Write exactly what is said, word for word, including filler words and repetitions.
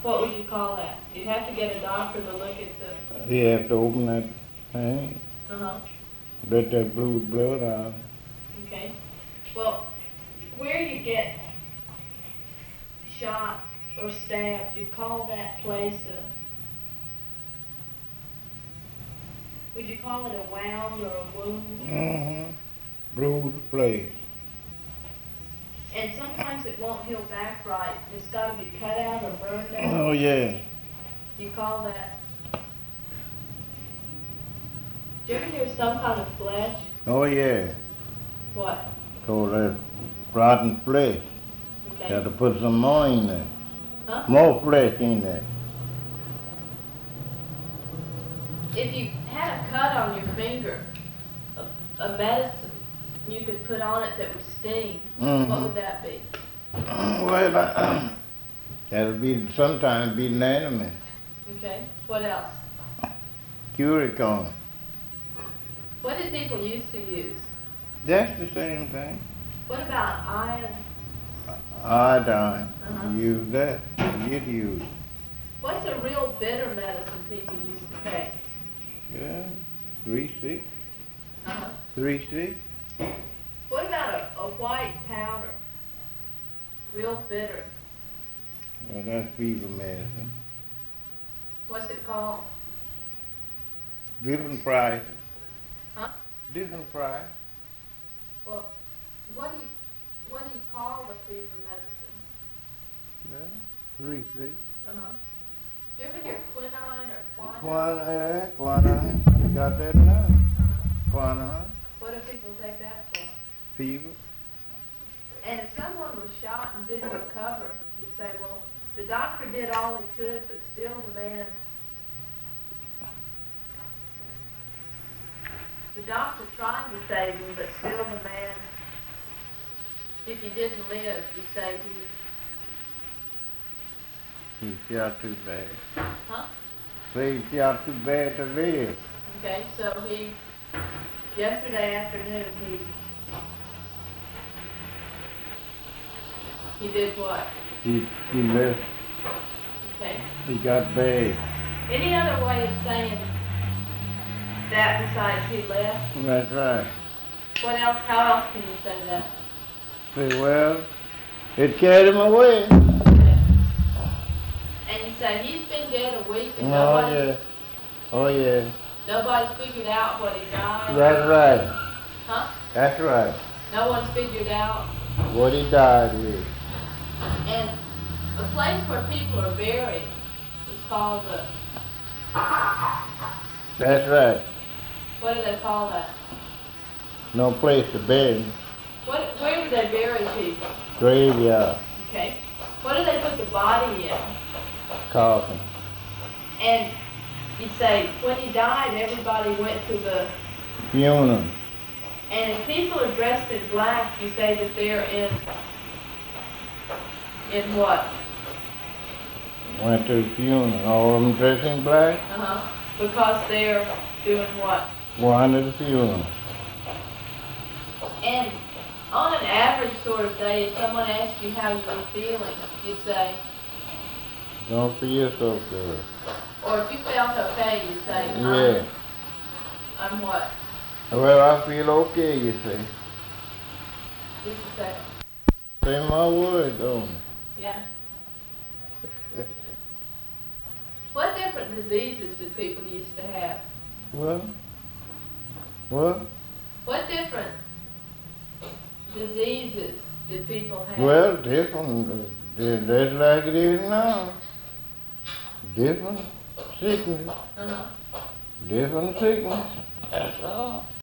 What would you call that? You'd have to get a doctor to look at the... You have to open that thing, Uh-huh. let that blue blood out. Okay. Well, where you get shot or stabbed, you call that place a... Would you call it a wound or a wound? Mm-hmm. Bruised place. And sometimes it won't heal back right. It's got to be cut out or burned out. Oh, yeah. You call that... Do you ever hear some kind of flesh? Oh, yeah. What? Call that rotten flesh. Okay. Got to put some more in there. Huh? More flesh in there. If you had a cut on your finger, a, a medicine you could put on it that would sting, Mm-hmm. what would that be? Well, uh, that'll be sometimes be an enemy. Okay. What else? Curicone. What did people used to use? That's the same thing. What about iron? Iodine. Uh-huh. Use that. Get used. What's a real bitter medicine people used to take? Yeah. Three six. Uh-huh. Three six. What about a, a white powder? Real bitter. Well, that's fever medicine. What's it called? Different price. Huh? Different price. Well, what do you what do you call the fever medicine? Yeah. Three six. Uh-huh. You ever hear quinine or quinine? Quinine. Yeah, quinine. You got that now. Uh-huh. Quinine. What do people take that for? Fever. And if someone was shot and didn't recover, you'd say, well, the doctor did all he could, but still the man... The doctor tried to save him, but still the man... If he didn't live, you'd say he... He shot too bad. Huh? Say he shot too bad to live. Okay, so he... Yesterday afternoon, he... He did what? He he left. Okay. He got bad. Any other way of saying that besides he left? That's right. What else? How else can you say that? Say, well, it carried him away. Okay. And you say he's been dead a week and Oh nobody, yeah. Oh yeah. nobody's figured out what he died. That's right. Huh? That's right. No one's figured out. What he died with. And a place where people are buried is called a... That's right. What do they call that? No place to bury. What? Where do they bury people? Graveyard. Okay. What do they put the body in? Coffin. And you say when he died, everybody went to the... Funeral. And if people are dressed in black, you say that they're in... In what? Went to the funeral. All of them dressed in black. Uh-huh. Because they're doing what? One to the funeral. And on an average sort of day, if someone asked you how you were feeling, you'd say... Don't feel so good. Or if you felt okay, you'd say, I'm, Yeah. I'm what? Well, I feel okay, you say. Just a second. Say my word, don't it? Yeah. What different diseases did people used to have? What? What? What different diseases did people have? Well, different. uh, That's like it is now. Different sickness. Uh-huh. Different sickness. That's all.